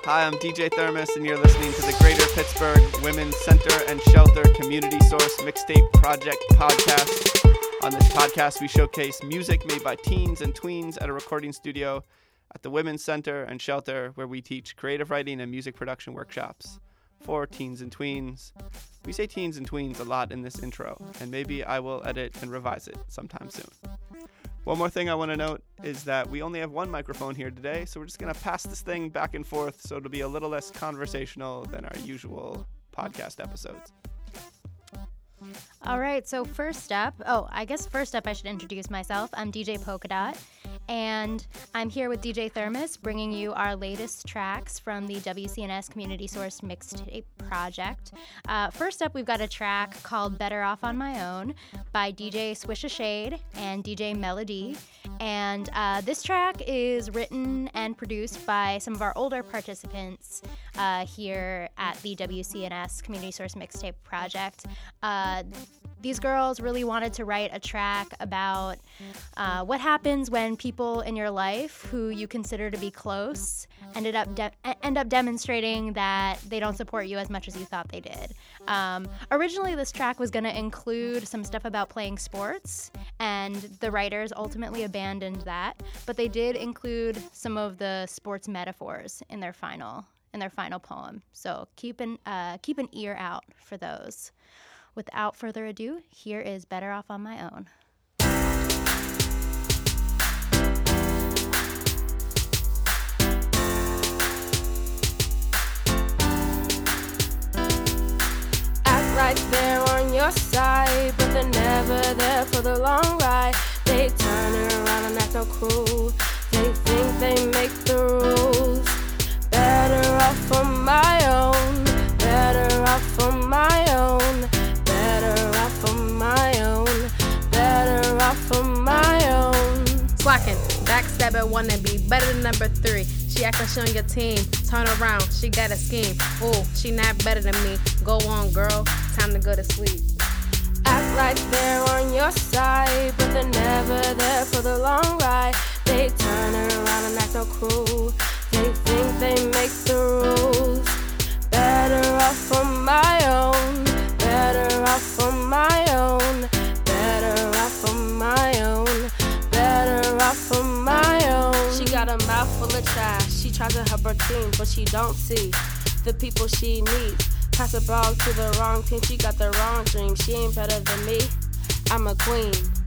Hi, I'm DJ Thermos, and you're listening to the Greater Pittsburgh Women's Center and Shelter Community Source Mixtape Project podcast. On this podcast, we showcase music made by teens and tweens at a recording studio at the Women's Center and Shelter, where we teach creative writing and music production workshops for teens and tweens. We say teens and tweens a lot in this intro, and maybe I will edit and revise it sometime soon. One more thing I want to note is that we only have one microphone here today, so we're just going to pass this thing back and forth so it'll be a little less conversational than our usual podcast episodes. All right, so first up, I should introduce myself. I'm DJ Polkadot, and I'm here with DJ Thermos, bringing you our latest tracks from the WCNS Community Source Mixtape Project. First up, we've got a track called Better Off on My Own by DJ Swish a Shade and DJ Melody. And this track is written and produced by some of our older participants here at the WCNS Community Source Mixtape Project. These girls really wanted to write a track about what happens when people in your life who you consider to be close end up demonstrating that they don't support you as much as you thought they did. Originally, this track was going to include some stuff about playing sports, and the writers ultimately abandoned that, but they did include some of the sports metaphors in their final poem. So keep an ear out for those. Without further ado, here is Better Off on My Own. Act like they're on your side, but they're never there for the long ride. They turn around and act all cruel. They think they make the rules. Better off on my own. Better off on my own. Better off on my own. Better off on my own. Slacking, backstabber wanna be better than number 3. She act like she on your team. Turn around, she got a scheme. Ooh, she not better than me. Go on, girl, time to go to sleep. Act like they're on your side, but they're never there for the long ride. They turn around and act all cruel. They think they make the rules. Better off on my own. Better off on my own. Better off on my own. Better off on my own. She got a mouth full of trash. She tries to help her team, but she don't see the people she needs. Pass the ball to the wrong team. She got the wrong dream. She ain't better than me. I'm a queen.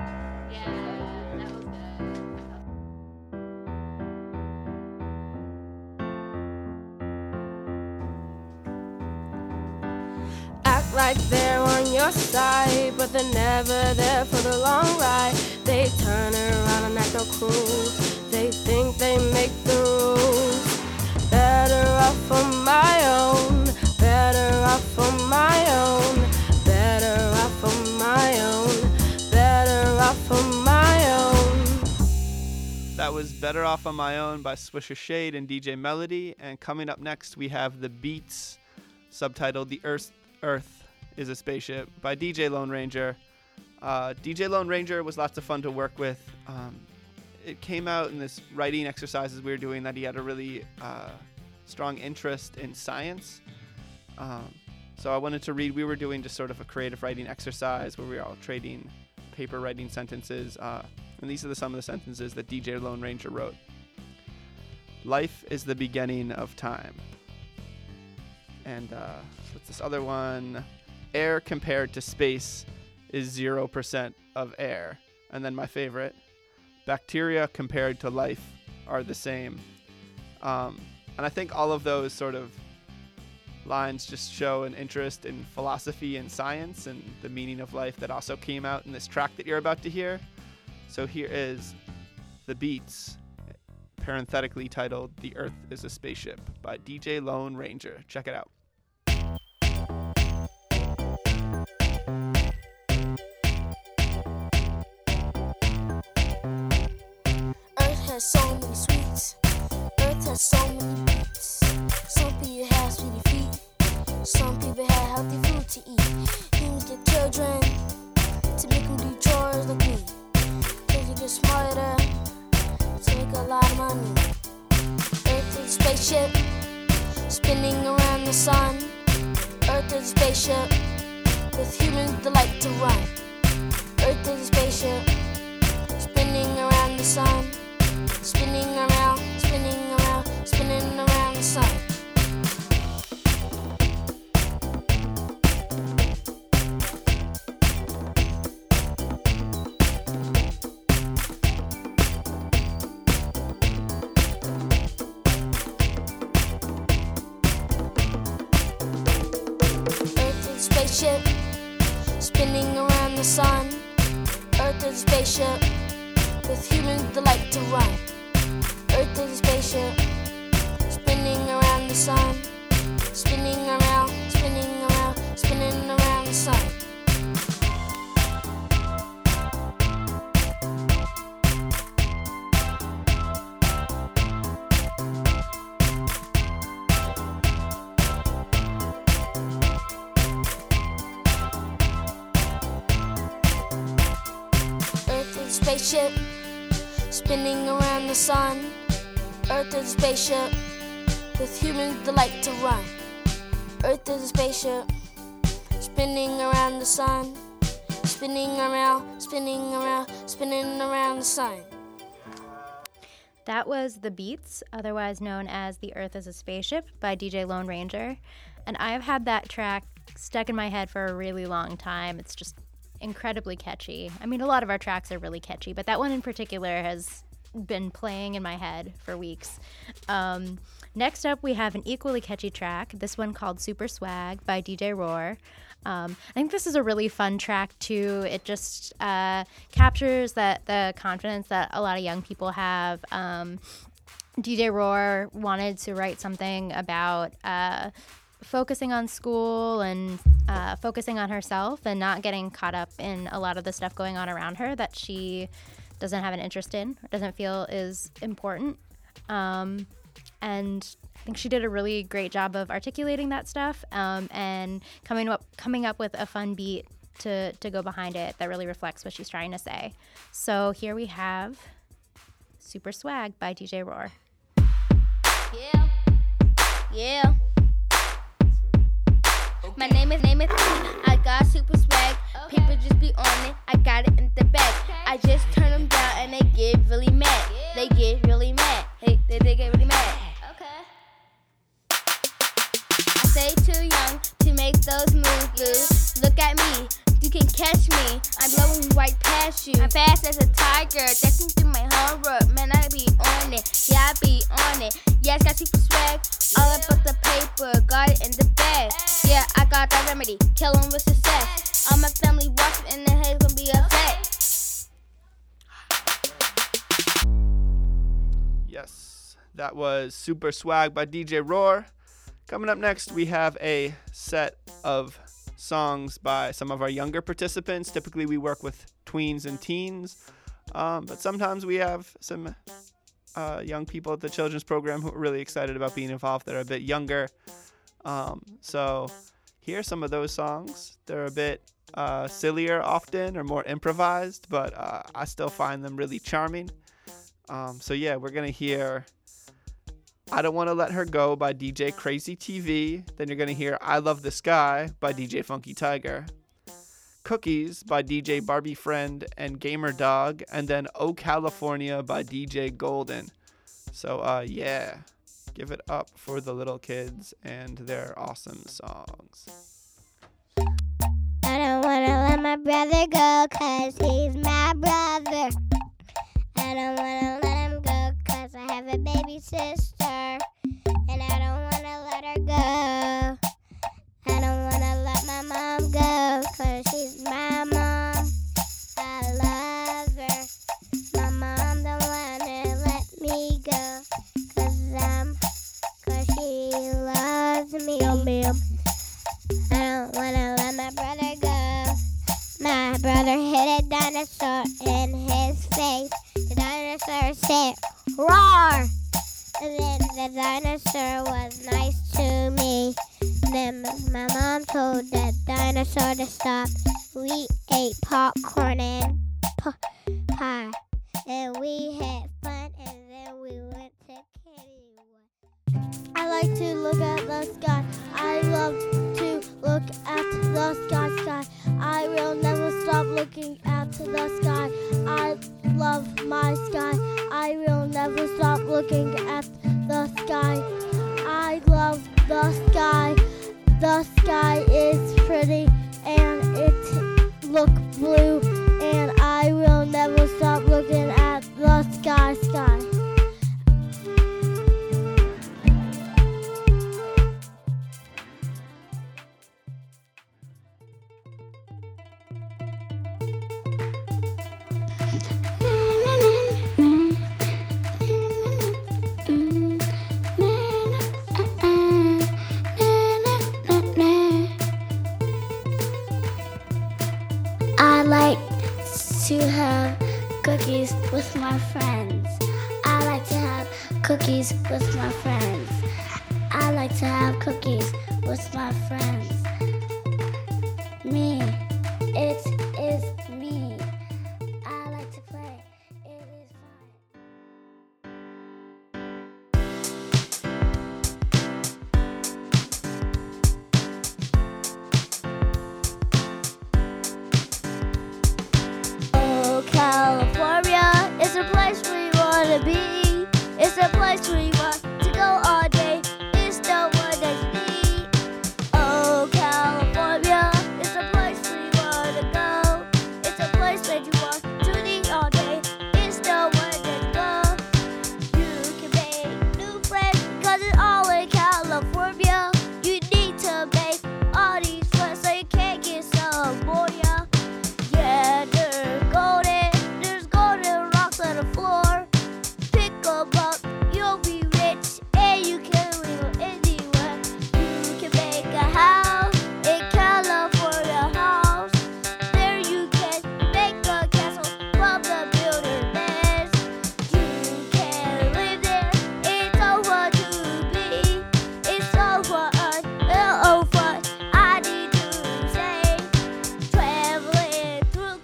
Like they're on your side, but they're never there for the long ride. They turn around and act all cruel. They think they make the rules. Better off on my own. Better off on my own. Better off on my own. Better off on my own. That was Better Off on My Own by Swish a Shade and DJ Melody. And coming up next, we have The Beats, subtitled The Earth is a Spaceship by DJ Lone Ranger. DJ Lone Ranger was lots of fun to work with. It came out in this writing exercises we were doing that he had a really strong interest in science. So I wanted to read, we were doing just sort of a creative writing exercise where we were all trading paper writing sentences. And these are some of the sentences that DJ Lone Ranger wrote. Life is the beginning of time. And what's this other one? Air compared to space is 0% of air. And then my favorite, bacteria compared to life are the same. And I think all of those sort of lines just show an interest in philosophy and science and the meaning of life that also came out in this track that you're about to hear. So here is The Beats, parenthetically titled The Earth is a Spaceship by DJ Lone Ranger. Check it out. So many sweets, Earth has so many beats. Some people have sweetie feet, some people have healthy food to eat. Use the children to make them do chores like me. Cause you get smarter, to make a lot of money. Earth is a spaceship, spinning around the sun. Earth is a spaceship with humans that like to run. Earth is a spaceship spinning around the sun. Spinning around, spinning around, spinning around the sun. Spaceship spinning around the sun. Earth is a spaceship with humans that like to run. Earth is a spaceship spinning around the sun. Spinning around, spinning around, spinning around the sun. Spaceship spinning around the sun. Earth is a spaceship with humans that like to run. Earth is a spaceship spinning around the sun. Spinning around, spinning around, spinning around the sun. That was The Beats, otherwise known as The Earth is a Spaceship by DJ Lone Ranger. And I've had that track stuck in my head for a really long time. It's just incredibly catchy. I mean, a lot of our tracks are really catchy, but that one in particular has been playing in my head for weeks. Next up, we have an equally catchy track, this one called Super Swag by DJ Roar. I think this is a really fun track too. It just captures the confidence that a lot of young people have. DJ Roar wanted to write something about focusing on school and focusing on herself and not getting caught up in a lot of the stuff going on around her that she doesn't have an interest in or doesn't feel is important. And I think she did a really great job of articulating that stuff and coming up with a fun beat to go behind it that really reflects what she's trying to say. So here we have Super Swag by DJ Roar. Yeah. Yeah. My name is I got super swag. People just be on it. I got it in the bag. I just turn them down and they get really mad. They get really mad. They get really mad. I stay too young to make those moves, boo. Look at me. You can catch me. I'm blowing right past you. I'm fast as a tiger. Dancing through my homework. Man, I be on it. Yeah, I be on it. Yeah, I got super swag. All about the paper. Got it in the bag. Yeah, I got that remedy. Kill 'em with success. All my family watching and the head's gonna be upset. Yes, that was Super Swag by DJ Roar. Coming up next, we have a set of songs by some of our younger participants. Typically, we work with tweens and teens, but sometimes we have some young people at the children's program who are really excited about being involved that are a bit younger. So here are some of those songs. They're a bit sillier often or more improvised, but I still find them really charming. So yeah, we're going to hear I Don't Want to Let Her Go by DJ Crazy TV. Then you're going to hear I Love the Sky by DJ Funky Tiger. Cookies by DJ Barbie Friend and Gamer Dog. And then Oh California by DJ Golden. So yeah, give it up for the little kids and their awesome songs. I don't want to let my brother go 'cause he's my brother. I don't want to let him go 'cause I have a baby sister. And I don't want to let her go. I don't want to let my mom go 'cause she's my mom. I love her. My mom don't want to let me go 'cause she loves me. I don't want to let my brother go. My brother hit a dinosaur in his face. The dinosaur said, roar! And then the dinosaur was nice to me. Then my mom told the dinosaur to stop. We ate popcorn and pie. And we had fun and then we went to Kennywood. I like to look at the sky. I love to look at the sky. I will never stop looking at the sky. I love my sky. I will never stop looking at the sky. I love the sky. The sky is pretty and it looks blue, and I will never stop looking at the sky. I like to have cookies with my friends. I like to have cookies with my friends. I like to have cookies with my friends. Me, it is me. I like to play. It is fun. Oh, California is a place we want to be. It's a place we want to go all day. It's the one that's me. Oh, California is a place we want to go. It's a place that you want to be all day. It's the one that's go. You can make new friends because it's all in California. You need to make all these friends so you can't get some more, yeah. Yeah, there's golden rocks on the floor. Pick 'em up, you'll be rich, and you can live anywhere. You can make a house in California house. There you can make a castle from the builder's best. You can live there, it's so fun to be. It's so fun, oh fun, I need to say. Traveling through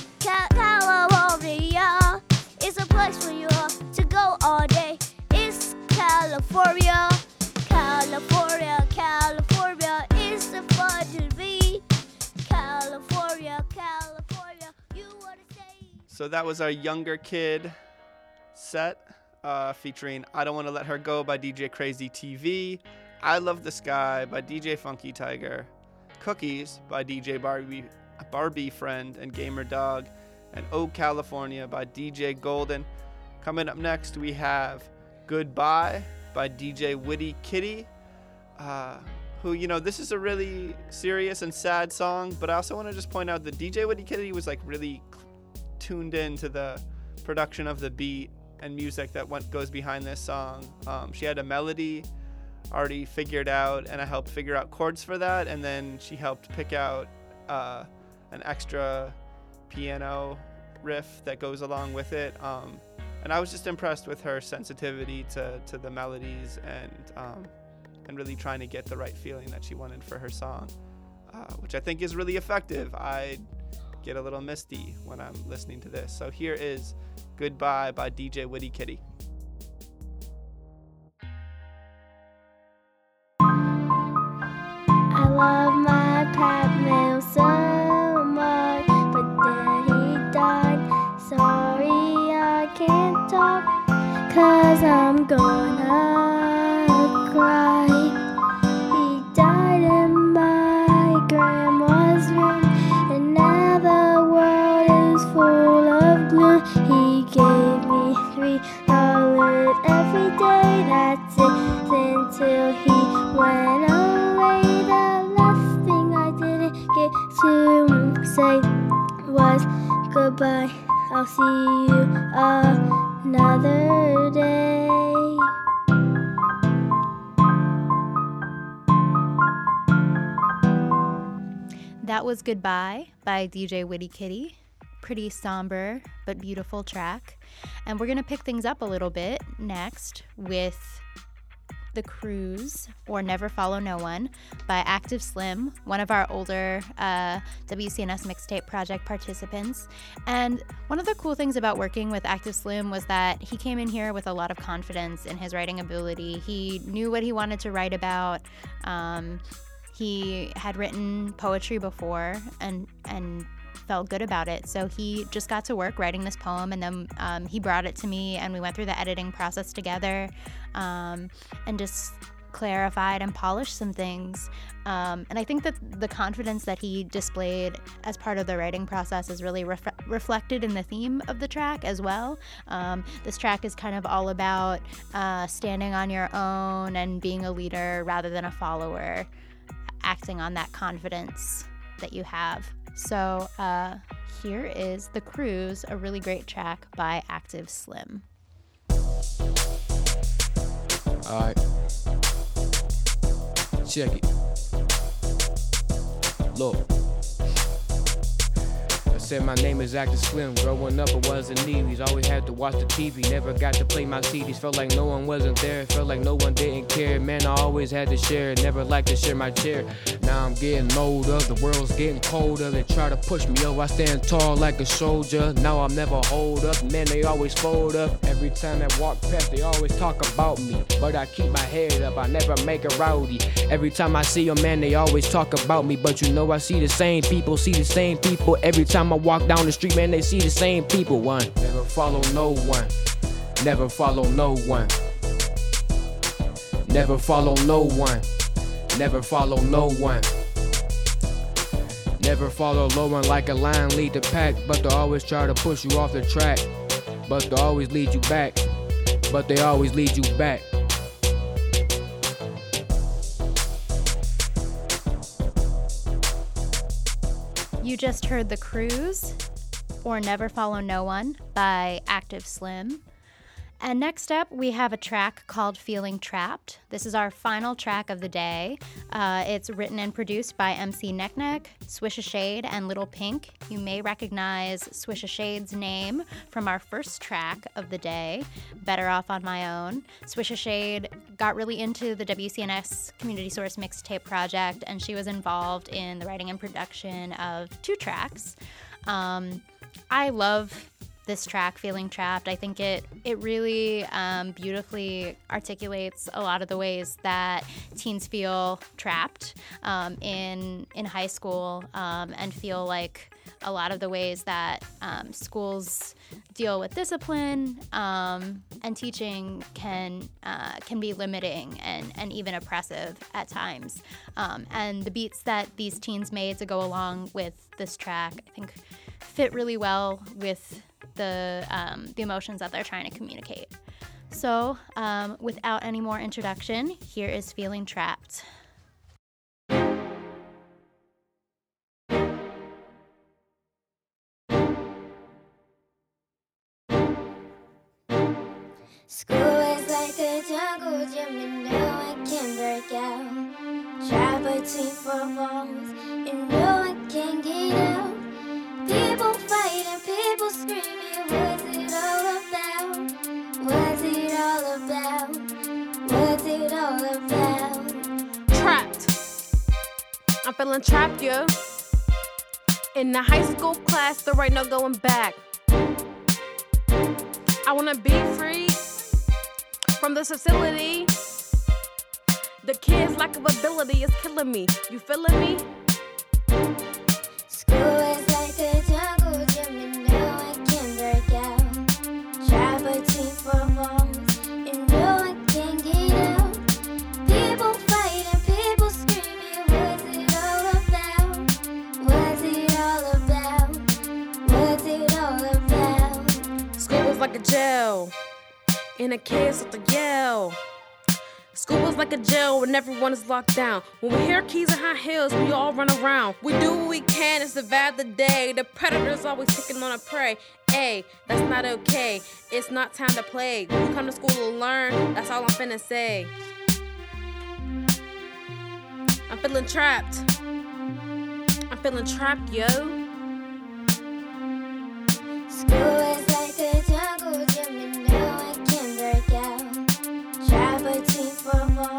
California, it's a place for you to go all day. It's California, California, California. It's the fun to be. California, California. You wanna say? So that was our Younger Kid set featuring I Don't Want to Let Her Go by DJ Crazy TV, I Love the Sky by DJ Funky Tiger, Cookies by DJ Barbie Friend and Gamer Dog, and Oh California by DJ Golden. Coming up next, we have Goodbye by DJ Witty Kitty, who, this is a really serious and sad song, but I also want to just point out that DJ Witty Kitty was like really tuned in to the production of the beat and music that goes behind this song. She had a melody already figured out, and I helped figure out chords for that, and then she helped pick out an extra piano riff that goes along with it, and I was just impressed with her sensitivity to the melodies and really trying to get the right feeling that she wanted for her song, which I think is really effective. I get a little misty when I'm listening to this. So here is Goodbye by DJ Witty Kitty. I love my Pat Mill so much, but then he died. Sorry, I can't talk, 'cause I'm gonna cry. He died in my grandma's room, and now the world is full of gloom. He gave me $3 every day, that's it, until he went away. The last thing I didn't get to say was goodbye. I'll see you another day. That was Goodbye by DJ Witty Kitty. Pretty somber but beautiful track. And we're going to pick things up a little bit next with The Cruise, or Never Follow No One, by Active Slim, one of our older WCNS Mixtape Project participants. And one of the cool things about working with Active Slim was that he came in here with a lot of confidence in his writing ability. He knew what he wanted to write about. He had written poetry before and felt good about it. So he just got to work writing this poem, and then he brought it to me, and we went through the editing process together, and just clarified and polished some things. And I think that the confidence that he displayed as part of the writing process is really reflected in the theme of the track as well. This track is kind of all about standing on your own and being a leader rather than a follower, acting on that confidence that you have. So here is The Cruise, a really great track by Active Slim. All right. Check it. Look. I said my name is Active Slim. Growing up, I wasn't needies. Always had to watch the TV. Never got to play my CDs. Felt like no one wasn't there. Felt like no one didn't care. Man, I always had to share. Never liked to share my chair. Now I'm getting older. The world's getting colder. They try to push me up. I stand tall like a soldier. Now I'm never hold up. Man, they always fold up. Every time I walk past, they always talk about me. But I keep my head up. I never make a rowdy. Every time I see them, man, they always talk about me. But you know I see the same people. Every time I walk down the street, man, they see the same people. One, never follow no one. Never follow no one. Never follow no one. Never follow no one. Never follow no one like a lion lead the pack. But they always try to push you off the track. But they always lead you back. But they always lead you back. You just heard The Cruise, or Never Follow No One, by Active Slim. And next up, we have a track called Feeling Trapped. This is our final track of the day. It's written and produced by MC Neck Neck, Swisha Shade, and Little Pink. You may recognize Swisha Shade's name from our first track of the day, Better Off on My Own. Swisha Shade got really into the WCNS Community Source Mixtape Project, and she was involved in the writing and production of 2 tracks. I love this track, Feeling Trapped. I think it really beautifully articulates a lot of the ways that teens feel trapped in high school, and feel like a lot of the ways that schools deal with discipline and teaching can be limiting and even oppressive at times. And the beats that these teens made to go along with this track, I think, fit really well with the emotions that they're trying to communicate. So, without any more introduction, here is Feeling Trapped. School is like a jungle gym, and no one can break out. Trapped between 4 walls, and no one can get out. People fighting, people screaming. What's it all about? What's it all about? What's it all about? Trapped. I'm feeling trapped, yo. In the high school class, there ain't no going back. I wanna be free from this facility. The kids' lack of ability is killing me. You feeling me? School is like a jungle gym, and no one can break out. Trapped between 4 walls, and no one can get out. People fighting, people screaming. What's it all about? What's it all about? What's it all about? School was like a jail, and the kids have to yell. School is like a jail when everyone is locked down. When we hear keys and high heels, we all run around. We do what we can to survive the day. The predator's always picking on a prey. Hey, that's not okay. It's not time to play. When we come to school to learn, that's all I'm finna say. I'm feeling trapped. I'm feeling trapped, yo. School is like a jungle gym, and no one can break out. Trapped between 4 walls.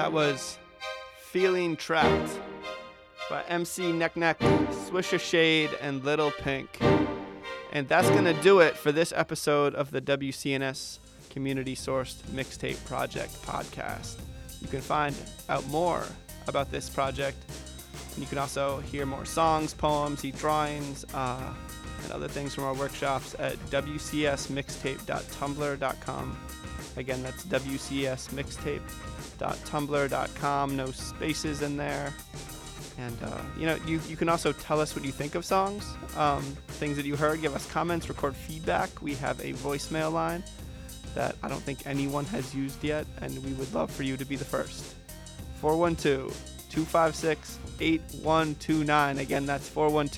That was Feeling Trapped by MC Neck Neck, Swisher Shade, and Little Pink. And that's going to do it for this episode of the WCNS Community Sourced Mixtape Project podcast. You can find out more about this project, and you can also hear more songs, poems, see drawings, and other things from our workshops at wcsmixtape.tumblr.com. Again, that's wcsmixtape.tumblr.com. No spaces in there. And, you can also tell us what you think of songs, things that you heard, give us comments, record feedback. We have a voicemail line that I don't think anyone has used yet, and we would love for you to be the first. 412-256-8129. Again, that's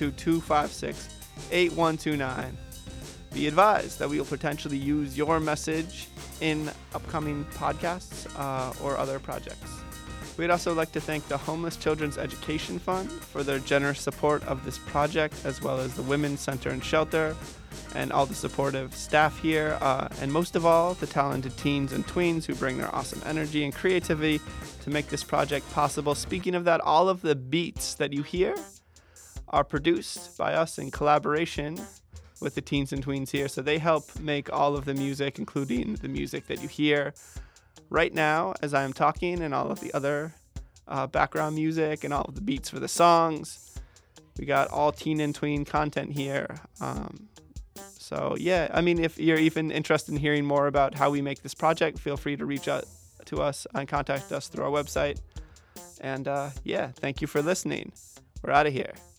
412-256-8129. Be advised that we will potentially use your message in upcoming podcasts or other projects. We'd also like to thank the Homeless Children's Education Fund for their generous support of this project, as well as the Women's Center and Shelter and all the supportive staff here, and most of all, the talented teens and tweens who bring their awesome energy and creativity to make this project possible. Speaking of that, all of the beats that you hear are produced by us in collaboration with the teens and tweens here, so they help make all of the music, including the music that you hear right now as I am talking, and all of the other background music and all of the beats for the songs. We got all teen and tween content here. So yeah, I mean, if you're even interested in hearing more about how we make this project, feel free to reach out to us and contact us through our website. And thank you for listening. We're out of here.